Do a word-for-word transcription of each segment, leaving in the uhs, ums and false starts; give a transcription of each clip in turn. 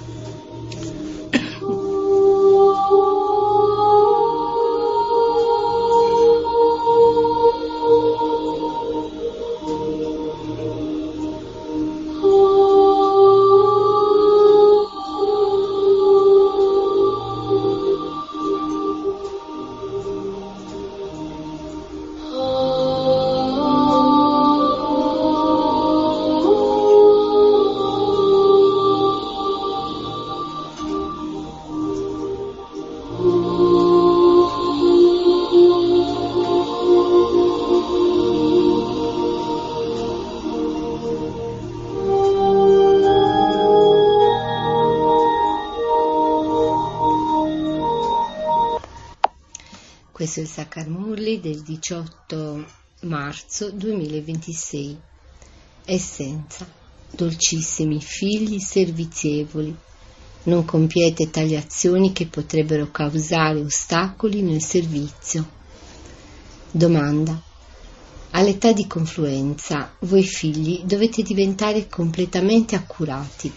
Questo è il Sakar Murli del diciotto marzo duemilaventisei. Essenza. Dolcissimi figli servizievoli, non compiete tali azioni che potrebbero causare ostacoli nel servizio. Domanda. All'età di confluenza, voi figli dovete diventare completamente accurati.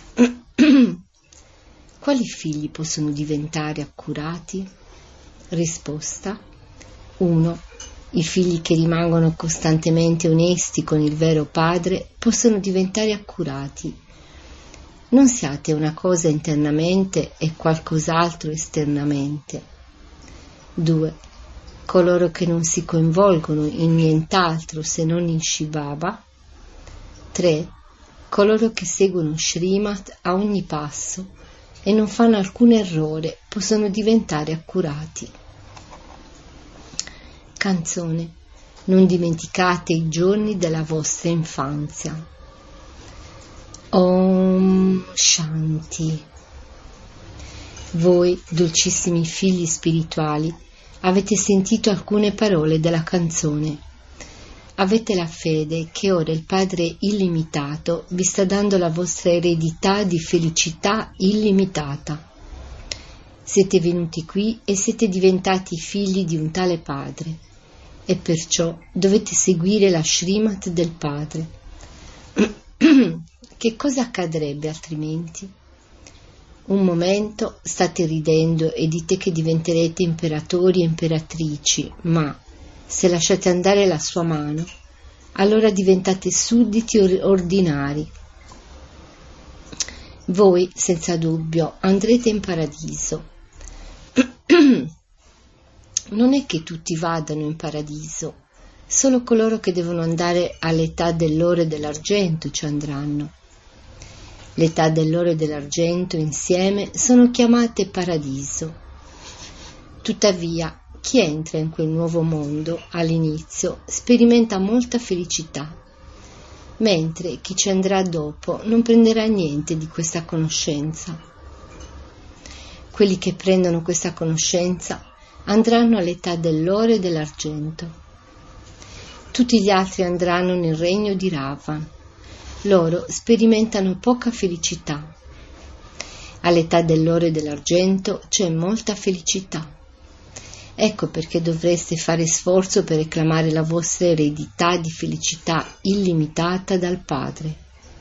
Quali figli possono diventare accurati? Risposta. uno. I figli che rimangono costantemente onesti con il vero padre possono diventare accurati. Non siate una cosa internamente e qualcos'altro esternamente. due. Coloro che non si coinvolgono in nient'altro se non in Shiva. tre. Coloro che seguono Srimad a ogni passo e non fanno alcun errore possono diventare accurati. Canzone. Non dimenticate i giorni della vostra infanzia. Om Shanti. Voi, dolcissimi figli spirituali, avete sentito alcune parole della canzone. Avete la fede che ora il Padre illimitato vi sta dando la vostra eredità di felicità illimitata. Siete venuti qui e siete diventati figli di un tale Padre e perciò dovete seguire la Srimad del Padre. Che cosa accadrebbe altrimenti? Un momento state ridendo e dite che diventerete imperatori e imperatrici, ma se lasciate andare la sua mano, allora diventate sudditi ordinari. Voi, senza dubbio, andrete in paradiso. Non è che tutti vadano in paradiso, solo coloro che devono andare all'età dell'oro e dell'argento ci andranno. L'età dell'oro e dell'argento insieme sono chiamate paradiso. Tuttavia, chi entra in quel nuovo mondo all'inizio sperimenta molta felicità, mentre chi ci andrà dopo non prenderà niente di questa conoscenza. Quelli che prendono questa conoscenza andranno all'età dell'oro e dell'argento. Tutti gli altri andranno nel regno di Ravan. Loro sperimentano poca felicità. All'età dell'oro e dell'argento c'è molta felicità. Ecco perché dovreste fare sforzo per reclamare la vostra eredità di felicità illimitata dal Padre.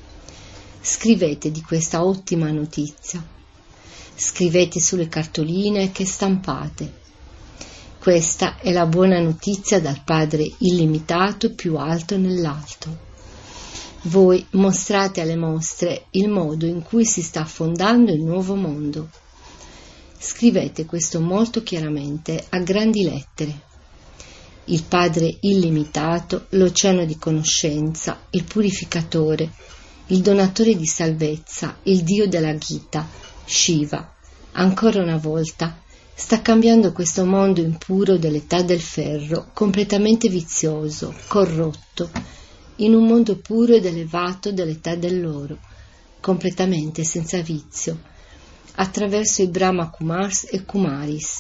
Scrivete di questa ottima notizia. Scrivete sulle cartoline che stampate. Questa è la buona notizia dal Padre illimitato più alto nell'alto. Voi mostrate alle mostre il modo in cui si sta fondando il nuovo mondo. Scrivete questo molto chiaramente a grandi lettere. Il Padre illimitato, l'oceano di conoscenza, il purificatore, il donatore di salvezza, il Dio della Gita, Shiva, ancora una volta, sta cambiando questo mondo impuro dell'età del ferro, completamente vizioso, corrotto, in un mondo puro ed elevato dell'età dell'oro, completamente senza vizio, attraverso i Brahma Kumars e Kumaris.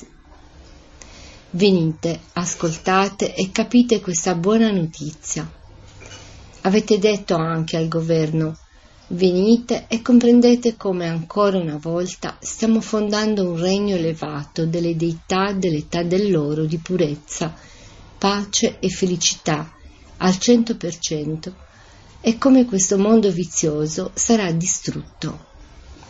Venite, ascoltate e capite questa buona notizia. Avete detto anche al governo: venite e comprendete come ancora una volta stiamo fondando un regno elevato delle deità dell'età dell'oro di purezza, pace e felicità al cento per cento, e come questo mondo vizioso sarà distrutto.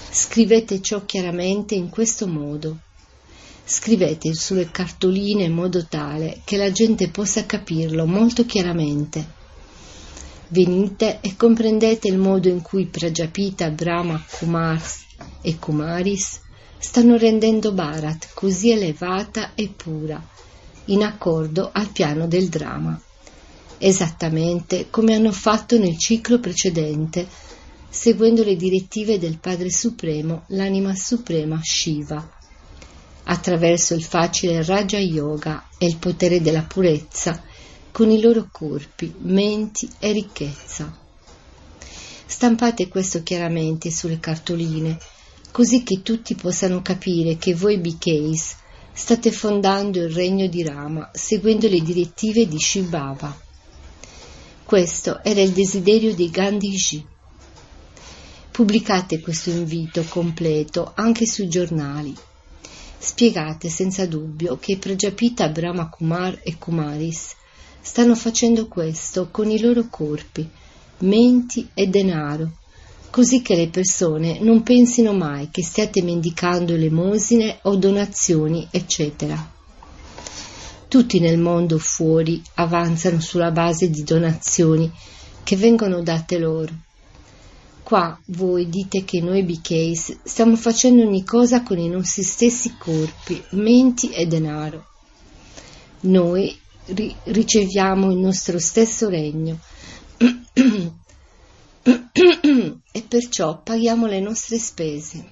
Scrivete ciò chiaramente in questo modo. Scrivete sulle cartoline in modo tale che la gente possa capirlo molto chiaramente. Venite e comprendete il modo in cui Prajapita, Brahma, Kumars e Kumaris stanno rendendo Bharat così elevata e pura, in accordo al piano del dramma, esattamente come hanno fatto nel ciclo precedente, seguendo le direttive del Padre Supremo, l'anima suprema Shiva, attraverso il facile Raja Yoga e il potere della purezza, con i loro corpi, menti e ricchezza. Stampate questo chiaramente sulle cartoline, così che tutti possano capire che voi B Ks state fondando il regno di Rama, seguendo le direttive di Shiv Baba. Questo era il desiderio dei Gandhiji. Pubblicate questo invito completo anche sui giornali. Spiegate senza dubbio che Prajapita, Brahma, Kumar e Kumaris stanno facendo questo con i loro corpi, menti e denaro, così che le persone non pensino mai che stiate mendicando elemosine o donazioni, eccetera. Tutti nel mondo fuori avanzano sulla base di donazioni che vengono date loro. Qua voi dite che noi B Ks stiamo facendo ogni cosa con i nostri stessi corpi, menti e denaro. Noi ri- riceviamo il nostro stesso regno e perciò paghiamo le nostre spese.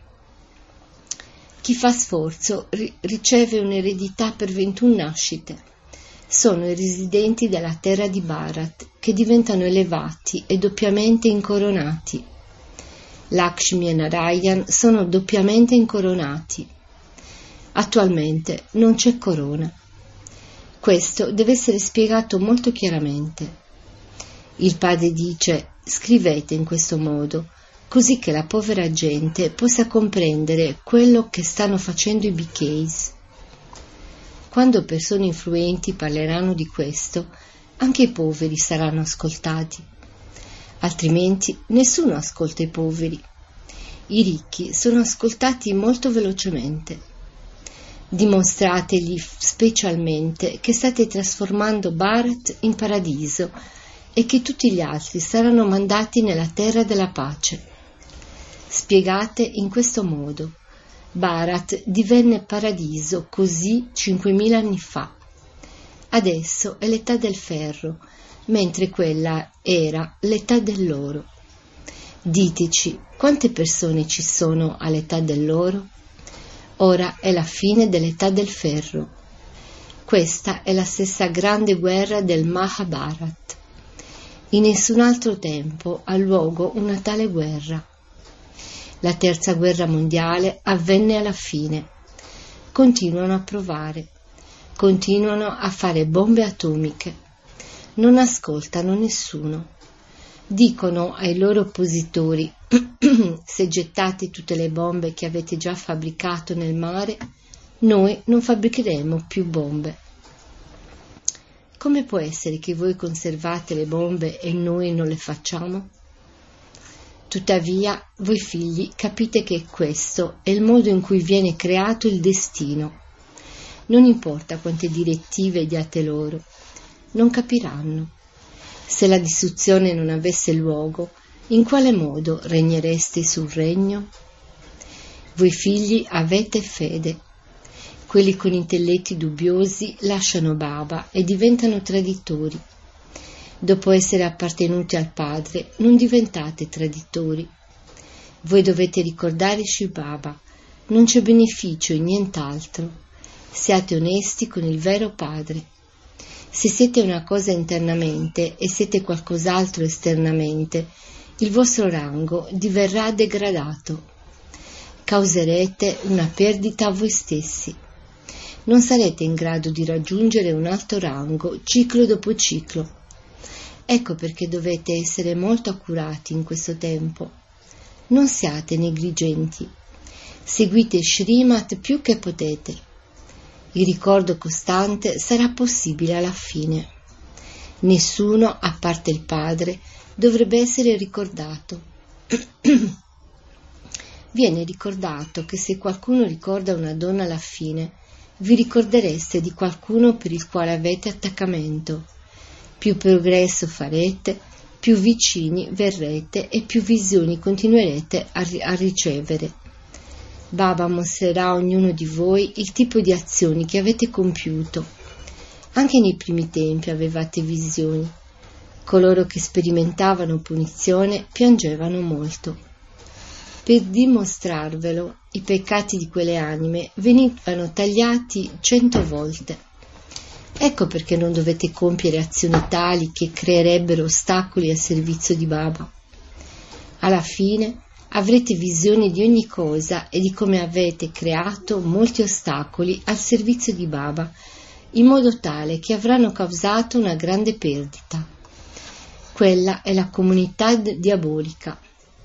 Chi fa sforzo ri- riceve un'eredità per ventuno nascite. Sono i residenti della terra di Bharat che diventano elevati e doppiamente incoronati. Lakshmi e Narayan sono doppiamente incoronati. Attualmente non c'è corona. Questo deve essere spiegato molto chiaramente. Il padre dice: scrivete in questo modo, così che la povera gente possa comprendere quello che stanno facendo i B Ks. Quando persone influenti parleranno di questo, anche i poveri saranno ascoltati. Altrimenti nessuno ascolta i poveri. I ricchi sono ascoltati molto velocemente. Dimostrategli specialmente che state trasformando Bharat in paradiso e che tutti gli altri saranno mandati nella terra della pace. Spiegate in questo modo: Bharat divenne paradiso così cinquemila anni fa. Adesso è l'età del ferro, mentre quella era l'età dell'oro. Diteci, quante persone ci sono all'età dell'oro? Ora è la fine dell'età del ferro. Questa è la stessa grande guerra del Mahabharat. In nessun altro tempo ha luogo una tale guerra. La terza guerra mondiale avvenne alla fine. Continuano a provare, continuano a fare bombe atomiche. Non ascoltano nessuno. Dicono ai loro oppositori: se gettate tutte le bombe che avete già fabbricato nel mare, noi non fabbricheremo più bombe. Come può essere che voi conservate le bombe e noi non le facciamo? Tuttavia, voi figli capite che questo è il modo in cui viene creato il destino. Non importa quante direttive diate loro, non capiranno. Se la distruzione non avesse luogo, in quale modo regnereste sul regno? Voi figli avete fede. Quelli con intelletti dubbiosi lasciano Baba e diventano traditori. Dopo essere appartenuti al Padre, non diventate traditori. Voi dovete ricordare Shiv Baba. Non c'è beneficio in nient'altro. Siate onesti con il vero Padre. Se siete una cosa internamente e siete qualcos'altro esternamente, il vostro rango diverrà degradato. Causerete una perdita a voi stessi. Non sarete in grado di raggiungere un alto rango ciclo dopo ciclo. Ecco perché dovete essere molto accurati in questo tempo. Non siate negligenti. Seguite Shrimat più che potete. Il ricordo costante sarà possibile alla fine. Nessuno, a parte il Padre, dovrebbe essere ricordato. Viene ricordato che se qualcuno ricorda una donna alla fine, vi ricordereste di qualcuno per il quale avete attaccamento. Più progresso farete, più vicini verrete e più visioni continuerete a, ri- a ricevere. Baba mostrerà a ognuno di voi il tipo di azioni che avete compiuto. Anche nei primi tempi avevate visioni. Coloro che sperimentavano punizione piangevano molto. Per dimostrarvelo, i peccati di quelle anime venivano tagliati cento volte. Ecco perché non dovete compiere azioni tali che creerebbero ostacoli al servizio di Baba. Alla fine avrete visioni di ogni cosa e di come avete creato molti ostacoli al servizio di Baba, in modo tale che avranno causato una grande perdita. Quella è la comunità diabolica.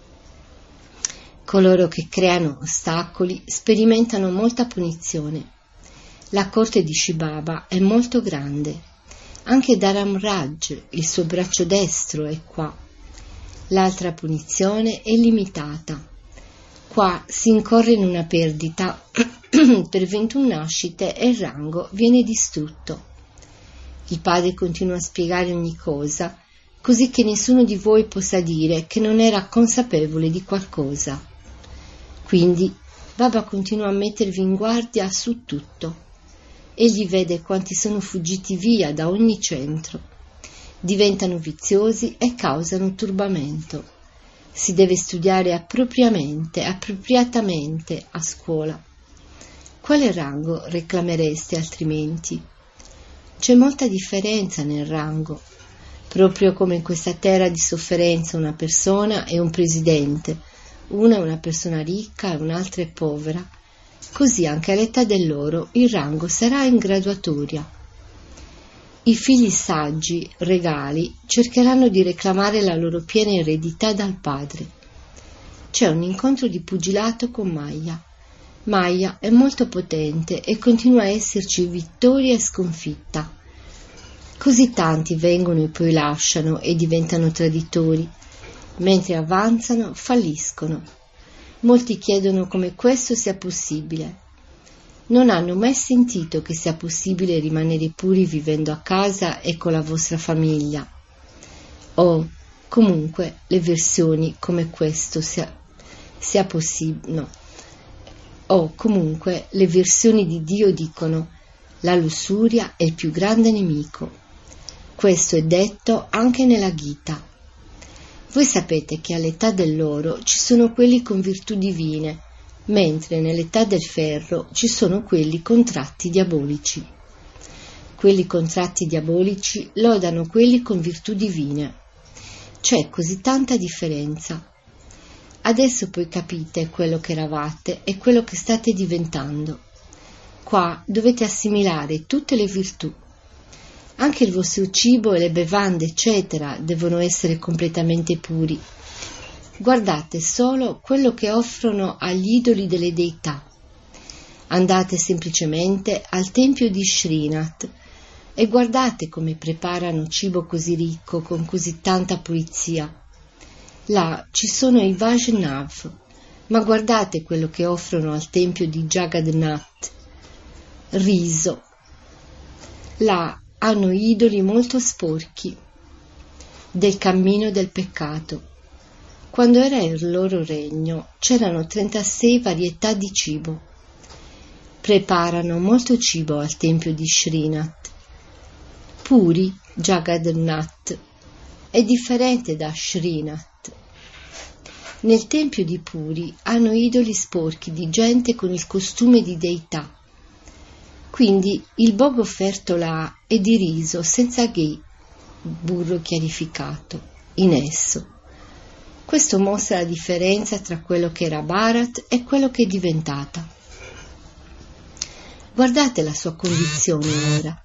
Coloro che creano ostacoli sperimentano molta punizione. La corte di Shiv Baba è molto grande. Anche Dharam Raj, il suo braccio destro, è qua. L'altra punizione è limitata. Qua si incorre in una perdita per ventuno nascite e il rango viene distrutto. Il padre continua a spiegare ogni cosa, così che nessuno di voi possa dire che non era consapevole di qualcosa. Quindi Baba continua a mettervi in guardia su tutto. Egli vede quanti sono fuggiti via da ogni centro. Diventano viziosi e causano turbamento. Si deve studiare appropriatamente, appropriatamente a scuola. Quale rango reclamereste altrimenti? C'è molta differenza nel rango. Proprio come in questa terra di sofferenza una persona è un presidente, una è una persona ricca e un'altra è povera, così anche all'età del loro il rango sarà in graduatoria. I figli saggi, regali, cercheranno di reclamare la loro piena eredità dal padre. C'è un incontro di pugilato con Maya. Maya è molto potente e continua a esserci vittoria e sconfitta. Così tanti vengono e poi lasciano e diventano traditori. Mentre avanzano, falliscono. Molti chiedono come questo sia possibile. Non hanno mai sentito che sia possibile rimanere puri vivendo a casa e con la vostra famiglia. O, comunque, le versioni come questo sia, sia possibile. No. O, comunque, le versioni di Dio dicono: la lussuria è il più grande nemico. Questo è detto anche nella Gita. Voi sapete che all'età dell'oro ci sono quelli con virtù divine, mentre nell'età del ferro ci sono quelli con tratti diabolici. Quelli con tratti diabolici lodano quelli con virtù divine. C'è così tanta differenza. Adesso poi capite quello che eravate e quello che state diventando. Qua dovete assimilare tutte le virtù. Anche il vostro cibo e le bevande, eccetera, devono essere completamente puri. Guardate solo quello che offrono agli idoli delle deità. Andate semplicemente al tempio di Srinath e guardate come preparano cibo così ricco, con così tanta pulizia. Là ci sono i Vaishnav, ma guardate quello che offrono al tempio di Jagannath. Riso. Là hanno idoli molto sporchi, del cammino del peccato. Quando era il loro regno c'erano trentasei varietà di cibo. Preparano molto cibo al tempio di Srinath. Puri, Jagannath, è differente da Srinath. Nel tempio di Puri hanno idoli sporchi di gente con il costume di deità. Quindi il bogo offerto là è di riso senza ghee, burro chiarificato, in esso. Questo mostra la differenza tra quello che era Bharat e quello che è diventata. Guardate la sua condizione ora.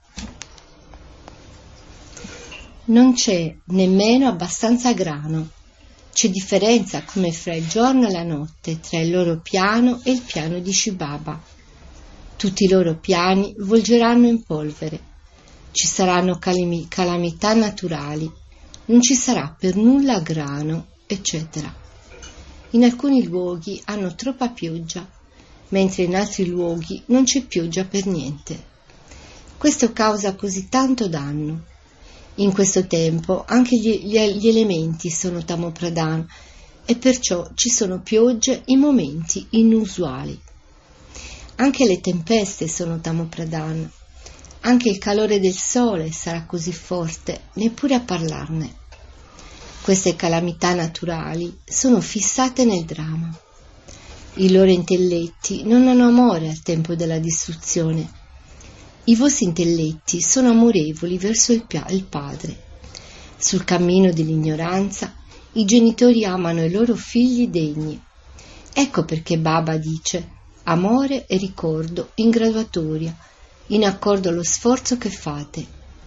Non c'è nemmeno abbastanza grano. C'è differenza come fra il giorno e la notte tra il loro piano e il piano di Shiv Baba. Tutti i loro piani volgeranno in polvere. Ci saranno calami- calamità naturali. Non ci sarà per nulla grano, eccetera. In alcuni luoghi hanno troppa pioggia, mentre in altri luoghi non c'è pioggia per niente. Questo causa così tanto danno. In questo tempo anche gli, gli, gli elementi sono Tamopradhan e perciò ci sono piogge in momenti inusuali. Anche le tempeste sono Tamopradhan. Anche il calore del sole sarà così forte, neppure a parlarne. Queste calamità naturali sono fissate nel dramma. I loro intelletti non hanno amore al tempo della distruzione. I vostri intelletti sono amorevoli verso il, pia- il Padre. Sul cammino dell'ignoranza, i genitori amano i loro figli degni. Ecco perché Baba dice amore e ricordo in graduatoria, in accordo allo sforzo che fate.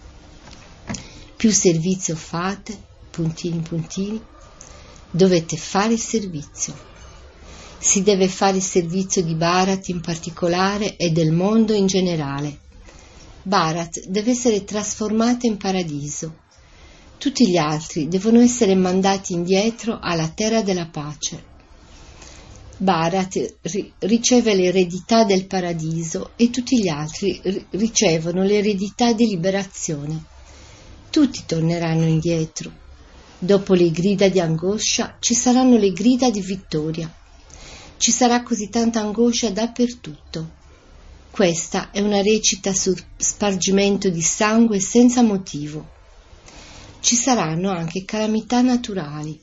Più servizio fate, puntini puntini, dovete fare il servizio. Si deve fare il servizio di Bharat in particolare e del mondo in generale. Bharat deve essere trasformato in paradiso. Tutti gli altri devono essere mandati indietro alla terra della pace. Bharat ri- riceve l'eredità del paradiso e tutti gli altri ri- ricevono l'eredità di liberazione. Tutti torneranno indietro. Dopo le grida di angoscia ci saranno le grida di vittoria. Ci sarà così tanta angoscia dappertutto. Questa è una recita sul spargimento di sangue senza motivo. Ci saranno anche calamità naturali.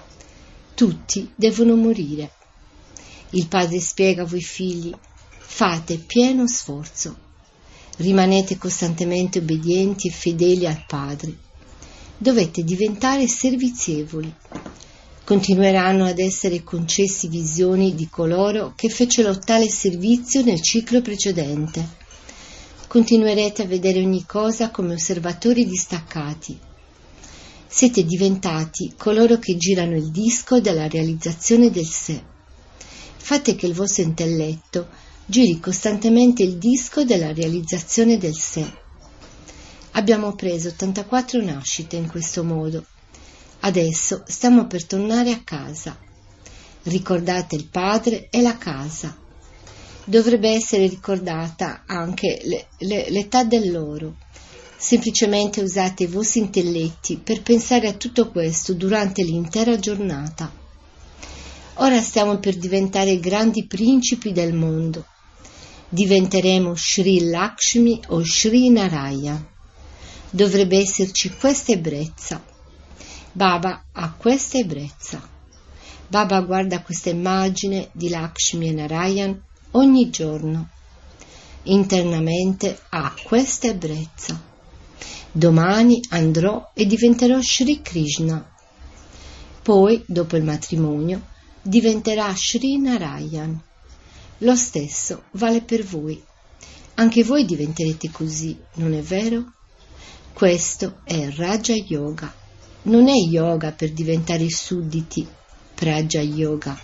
Tutti devono morire. Il padre spiega a voi figli: fate pieno sforzo. Rimanete costantemente obbedienti e fedeli al padre. Dovete diventare servizievoli. Continueranno ad essere concessi visioni di coloro che fecero tale servizio nel ciclo precedente. Continuerete a vedere ogni cosa come osservatori distaccati. Siete diventati coloro che girano il disco della realizzazione del sé. Fate che il vostro intelletto giri costantemente il disco della realizzazione del sé. Abbiamo preso ottantaquattro nascite in questo modo. Adesso stiamo per tornare a casa. Ricordate il padre e la casa. Dovrebbe essere ricordata anche le, le, l'età dell'oro. Semplicemente usate i vostri intelletti per pensare a tutto questo durante l'intera giornata. Ora stiamo per diventare grandi principi del mondo. Diventeremo Sri Lakshmi o Sri Narayan. Dovrebbe esserci questa ebbrezza. Baba ha questa ebbrezza. Baba guarda questa immagine di Lakshmi e Narayan ogni giorno. Internamente ha questa ebbrezza. Domani andrò e diventerò Sri Krishna. Poi, dopo il matrimonio, diventerà Sri Narayan. Lo stesso vale per voi. Anche voi diventerete così, non è vero? Questo è Raja Yoga. Non è yoga per diventare sudditi, Praja Yoga.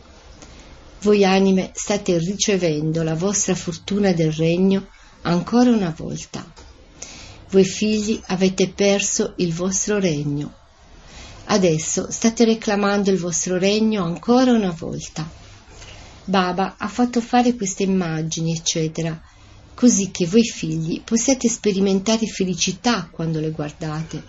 Voi anime state ricevendo la vostra fortuna del regno ancora una volta. Voi figli avete perso il vostro regno. Adesso state reclamando il vostro regno ancora una volta. Baba ha fatto fare queste immagini, eccetera, così che voi figli possiate sperimentare felicità quando le guardate.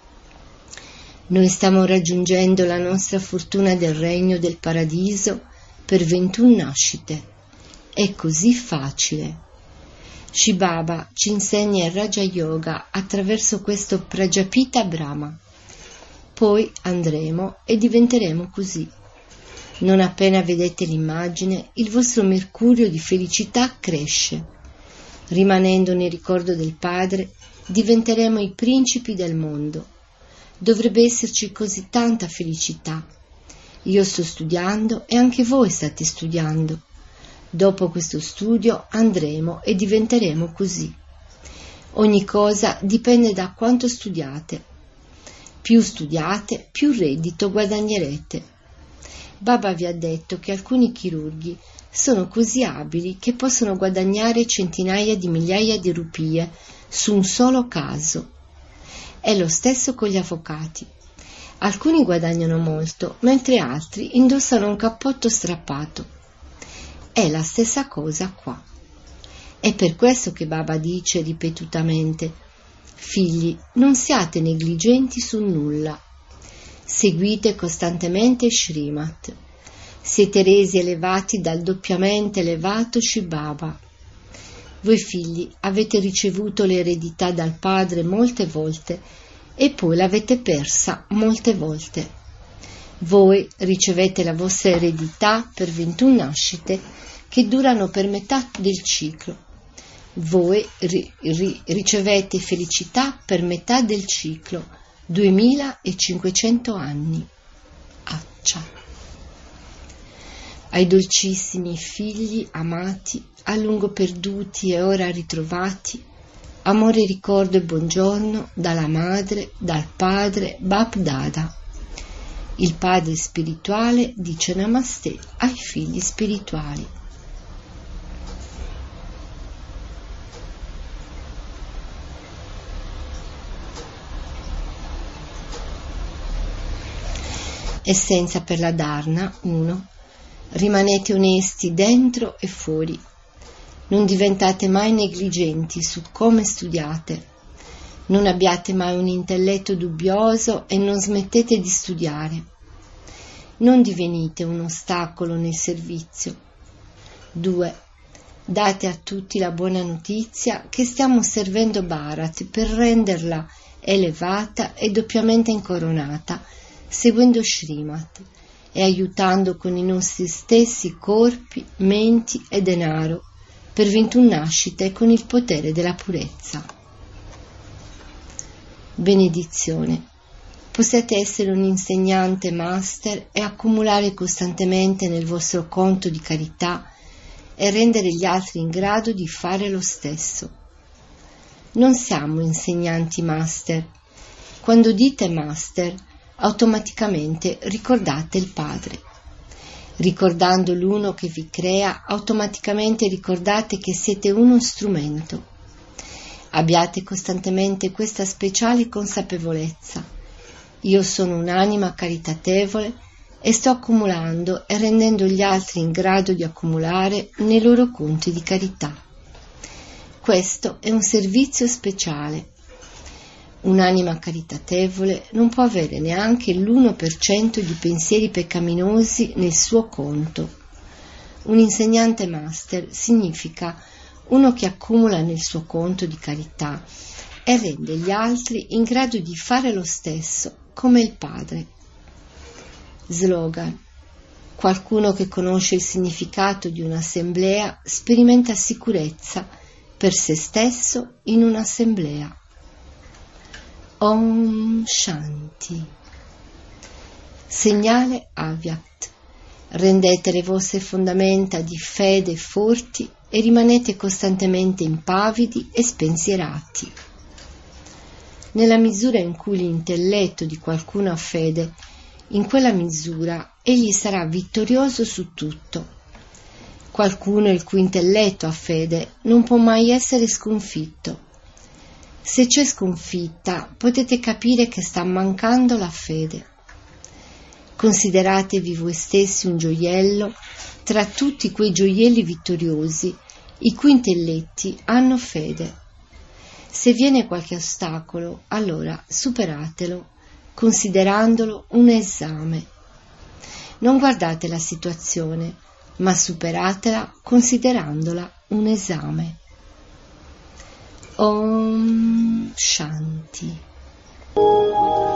Noi stiamo raggiungendo la nostra fortuna del regno del paradiso per ventuno nascite. È così facile. Shri Baba ci insegna il Raja Yoga attraverso questo Prajapita Brahma. Poi andremo e diventeremo così. Non appena vedete l'immagine, il vostro mercurio di felicità cresce. Rimanendo nel ricordo del Padre, diventeremo i principi del mondo. Dovrebbe esserci così tanta felicità. Io sto studiando e anche voi state studiando. Dopo questo studio andremo e diventeremo così. Ogni cosa dipende da quanto studiate. Più studiate, più reddito guadagnerete. Baba vi ha detto che alcuni chirurghi sono così abili che possono guadagnare centinaia di migliaia di rupie su un solo caso. È lo stesso con gli avvocati. Alcuni guadagnano molto, mentre altri indossano un cappotto strappato. È la stessa cosa qua. È per questo che Baba dice ripetutamente: figli, non siate negligenti su nulla. Seguite costantemente Srimad. Siete resi elevati dal doppiamente elevato Shiv Baba. Voi figli avete ricevuto l'eredità dal padre molte volte e poi l'avete persa molte volte. Voi ricevete la vostra eredità per ventuno nascite che durano per metà del ciclo. Voi ri- ri- ricevete felicità per metà del ciclo, duemilacinquecento anni. Accia. Ai dolcissimi figli amati, a lungo perduti e ora ritrovati, amore, ricordo e buongiorno dalla madre, dal padre Bap Dada. Il padre spirituale dice Namaste ai figli spirituali. Essenza per la Dharna uno. Rimanete onesti dentro e fuori. Non diventate mai negligenti su come studiate. Non abbiate mai un intelletto dubbioso e non smettete di studiare. Non divenite un ostacolo nel servizio. due. Date a tutti la buona notizia che stiamo servendo Bharat per renderla elevata e doppiamente incoronata, seguendo Srimad e aiutando con i nostri stessi corpi, menti e denaro per ventuno nascite con il potere della purezza. Benedizione. Possiate essere un insegnante master e accumulare costantemente nel vostro conto di carità e rendere gli altri in grado di fare lo stesso. Non siamo insegnanti master. Quando dite master, automaticamente ricordate il Padre. Ricordando l'uno che vi crea, automaticamente ricordate che siete uno strumento. Abbiate costantemente questa speciale consapevolezza. Io sono un'anima caritatevole e sto accumulando e rendendo gli altri in grado di accumulare nei loro conti di carità. Questo è un servizio speciale. Un'anima caritatevole non può avere neanche l'uno per cento di pensieri peccaminosi nel suo conto. Un insegnante master significa uno che accumula nel suo conto di carità e rende gli altri in grado di fare lo stesso come il Padre. Slogan. Qualcuno che conosce il significato di un'assemblea sperimenta sicurezza per se stesso in un'assemblea. Om Shanti. Segnale Avyakt. Rendete le vostre fondamenta di fede forti e rimanete costantemente impavidi e spensierati. Nella misura in cui l'intelletto di qualcuno ha fede, in quella misura egli sarà vittorioso su tutto. Qualcuno il cui intelletto ha fede non può mai essere sconfitto. Se c'è sconfitta, potete capire che sta mancando la fede. Consideratevi voi stessi un gioiello tra tutti quei gioielli vittoriosi i cui intelletti hanno fede. Se viene qualche ostacolo, allora superatelo, considerandolo un esame. Non guardate la situazione, ma superatela considerandola un esame. Om Shanti.